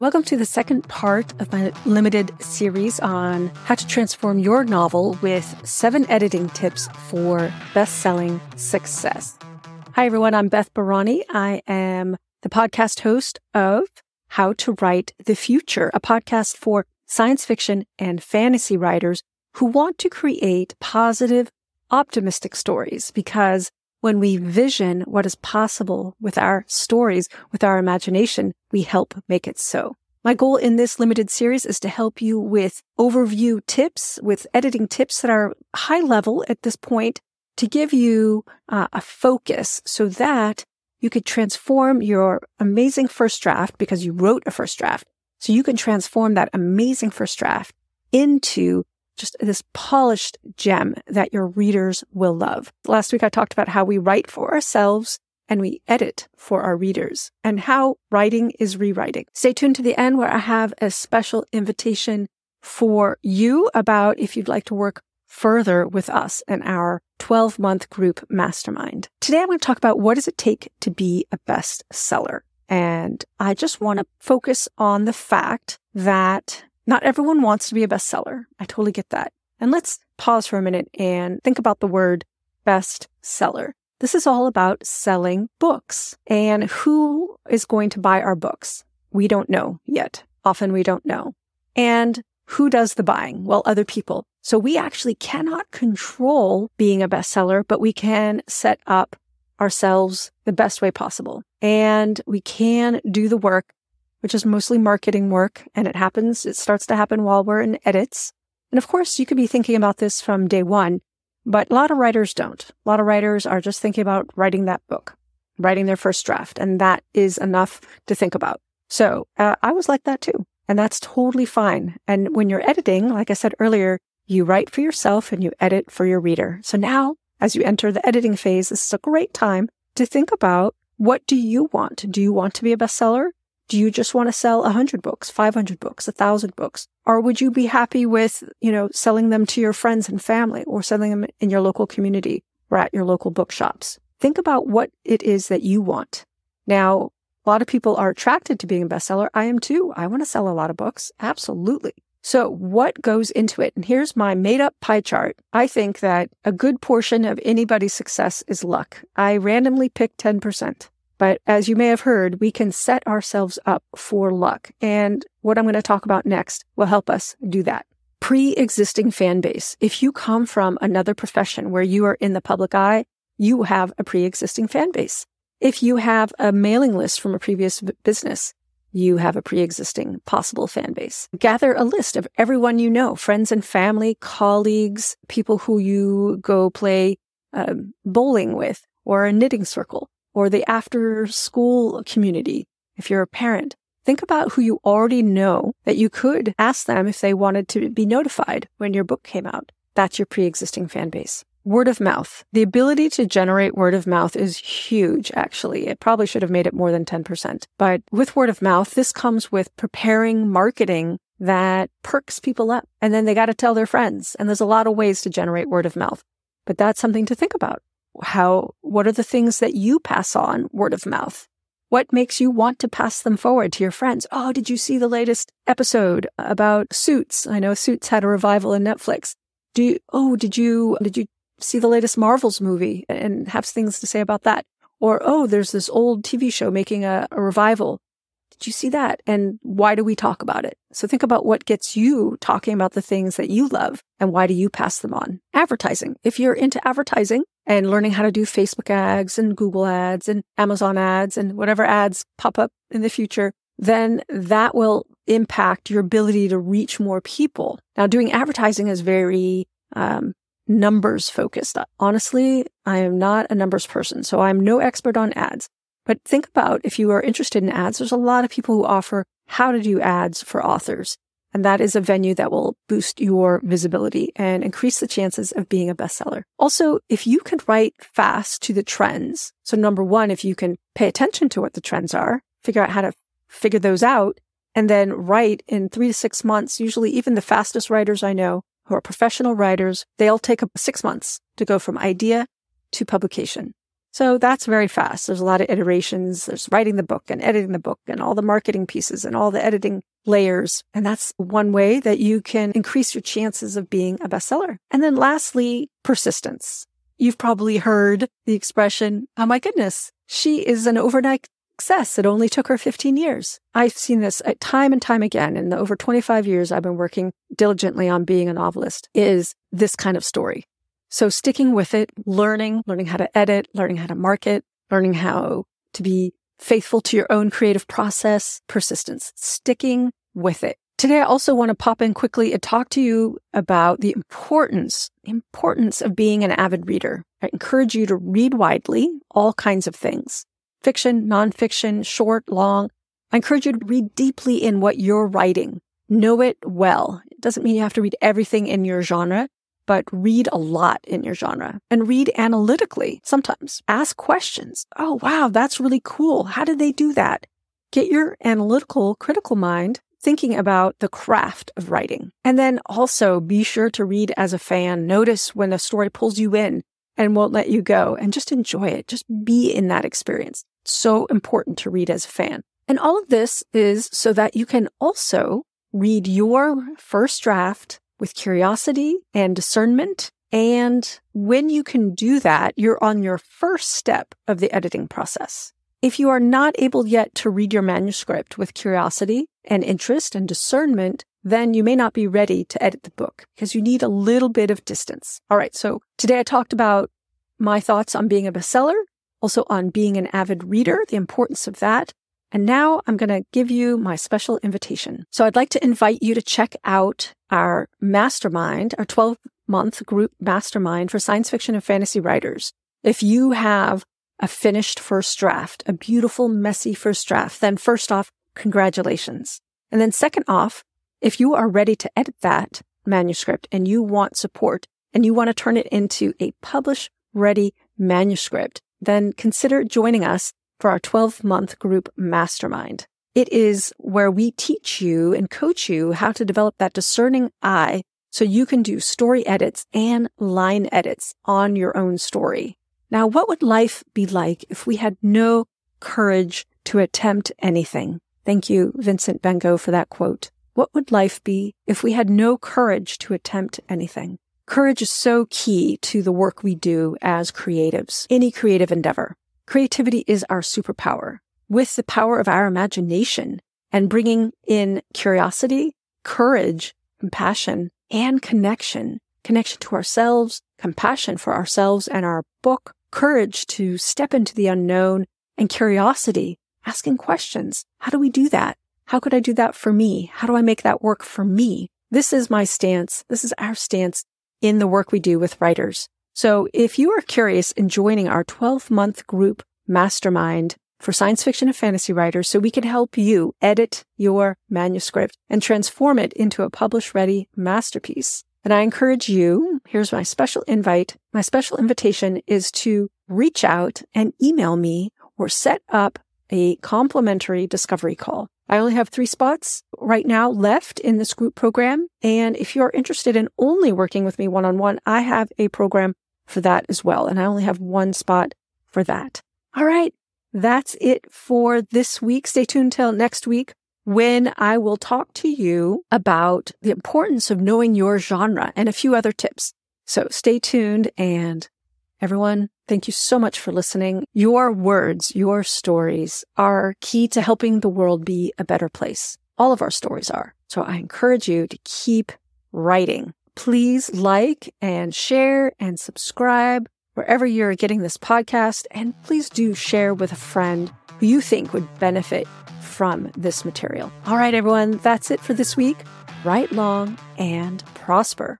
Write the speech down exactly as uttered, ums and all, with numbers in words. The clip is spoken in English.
Welcome to the second part of my limited series on how to transform your novel with seven editing tips for best-selling success. Hi, everyone. I'm Beth Barani. I am the podcast host of How to Write the Future, a podcast for science fiction and fantasy writers who want to create positive, optimistic stories, because when we vision what is possible with our stories, with our imagination, we help make it so. My goal in this limited series is to help you with overview tips, with editing tips that are high level at this point, to give you uh, a focus so that you could transform your amazing first draft, because you wrote a first draft. So you can transform that amazing first draft into just this polished gem that your readers will love. Last week, I talked about how we write for ourselves and we edit for our readers, and how writing is rewriting. Stay tuned to the end, where I have a special invitation for you about if you'd like to work further with us in our twelve-month group mastermind. Today, I'm going to talk about what does it take to be a bestseller. And I just want to focus on the fact that not everyone wants to be a bestseller. I totally get that. And let's pause for a minute and think about the word bestseller. This is all about selling books. And who is going to buy our books? We don't know yet. Often we don't know. And who does the buying? Well, other people. So we actually cannot control being a bestseller, but we can set up ourselves the best way possible. And we can do the work, which is mostly marketing work. And it happens, it starts to happen while we're in edits. And of course, you could be thinking about this from day one, but a lot of writers don't. A lot of writers are just thinking about writing that book, writing their first draft. And that is enough to think about. So uh, I was like that too. And that's totally fine. And when you're editing, like I said earlier, you write for yourself and you edit for your reader. So now, as you enter the editing phase, this is a great time to think about, what do you want? Do you want to be a bestseller? Do you just want to sell one hundred books, five hundred books, one thousand books? Or would you be happy with, you know, selling them to your friends and family, or selling them in your local community or at your local bookshops? Think about what it is that you want. Now, a lot of people are attracted to being a bestseller. I am too. I want to sell a lot of books. Absolutely. So what goes into it? And here's my made-up pie chart. I think that a good portion of anybody's success is luck. I randomly picked ten percent. But as you may have heard, we can set ourselves up for luck. And what I'm going to talk about next will help us do that. Pre-existing fan base. If you come from another profession where you are in the public eye, you have a pre-existing fan base. If you have a mailing list from a previous business, you have a pre-existing possible fan base. Gather a list of everyone you know, friends and family, colleagues, people who you go play uh, bowling with, or a knitting circle, or the after-school community. If you're a parent, think about who you already know that you could ask them if they wanted to be notified when your book came out. That's your pre-existing fan base. Word of mouth. The ability to generate word of mouth is huge, actually. It probably should have made it more than ten percent. But with word of mouth, this comes with preparing marketing that perks people up. And then they got to tell their friends. And there's a lot of ways to generate word of mouth. But that's something to think about. How, what are the things that you pass on word of mouth? What makes you want to pass them forward to your friends? Oh, did you see the latest episode about Suits? I know Suits had a revival in Netflix. Do you, oh, did you, did you see the latest Marvels movie and have things to say about that? Or, oh, there's this old T V show making a, a revival. Did you see that? And why do we talk about it? So think about what gets you talking about the things that you love and why do you pass them on? Advertising. If you're into advertising and learning how to do Facebook ads and Google ads and Amazon ads and whatever ads pop up in the future, then that will impact your ability to reach more people. Now, doing advertising is very um, numbers focused. Honestly, I am not a numbers person, so I'm no expert on ads. But think about, if you are interested in ads, there's a lot of people who offer how to do ads for authors. And that is a venue that will boost your visibility and increase the chances of being a bestseller. Also, if you can write fast to the trends. So number one, if you can pay attention to what the trends are, figure out how to figure those out, and then write in three to six months. Usually even the fastest writers I know who are professional writers, they'll take up six months to go from idea to publication. So that's very fast. There's a lot of iterations. There's writing the book and editing the book and all the marketing pieces and all the editing layers. And that's one way that you can increase your chances of being a bestseller. And then lastly, persistence. You've probably heard the expression, oh my goodness, she is an overnight success. It only took her fifteen years. I've seen this time and time again in the over twenty-five years I've been working diligently on being a novelist is this kind of story. So sticking with it, learning, learning how to edit, learning how to market, learning how to be faithful to your own creative process, persistence, sticking with it. Today, I also want to pop in quickly and talk to you about the importance, importance of being an avid reader. I encourage you to read widely, all kinds of things, fiction, nonfiction, short, long. I encourage you to read deeply in what you're writing. Know it well. It doesn't mean you have to read everything in your genre, but read a lot in your genre and read analytically sometimes. Ask questions. Oh, wow, that's really cool. How did they do that? Get your analytical, critical mind thinking about the craft of writing. And then also be sure to read as a fan. Notice when a story pulls you in and won't let you go, and just enjoy it. Just be in that experience. It's so important to read as a fan. And all of this is so that you can also read your first draft with curiosity and discernment. And when you can do that, you're on your first step of the editing process. If you are not able yet to read your manuscript with curiosity and interest and discernment, then you may not be ready to edit the book because you need a little bit of distance. All right, so today I talked about my thoughts on being a bestseller, also on being an avid reader, the importance of that. And now I'm going to give you my special invitation. So I'd like to invite you to check out our mastermind, our twelve-month group mastermind for science fiction and fantasy writers. If you have a finished first draft, a beautiful, messy first draft, then first off, congratulations. And then second off, if you are ready to edit that manuscript and you want support and you want to turn it into a publish-ready manuscript, then consider joining us for our twelve-month group mastermind. It is where we teach you and coach you how to develop that discerning eye so you can do story edits and line edits on your own story. Now, what would life be like if we had no courage to attempt anything? Thank you, Vincent Van Gogh, for that quote. What would life be if we had no courage to attempt anything? Courage is so key to the work we do as creatives, any creative endeavor. Creativity is our superpower. With the power of our imagination and bringing in curiosity, courage, compassion, and connection, connection to ourselves, compassion for ourselves and our book, courage to step into the unknown, and curiosity, asking questions. How do we do that? How could I do that for me? How do I make that work for me? This is my stance. This is our stance in the work we do with writers. So if you are curious in joining our twelve-month group mastermind for science fiction and fantasy writers so we can help you edit your manuscript and transform it into a publish-ready masterpiece, then I encourage you, here's my special invite. My special invitation is to reach out and email me or set up a complimentary discovery call. I only have three spots right now left in this group program. And if you're interested in only working with me one-on-one, I have a program for that as well. And I only have one spot for that. All right. That's it for this week. Stay tuned till next week when I will talk to you about the importance of knowing your genre and a few other tips. So stay tuned, and everyone, thank you so much for listening. Your words, your stories are key to helping the world be a better place. All of our stories are. So I encourage you to keep writing. Please like and share and subscribe wherever you're getting this podcast. And please do share with a friend who you think would benefit from this material. All right, everyone, that's it for this week. Write long and prosper.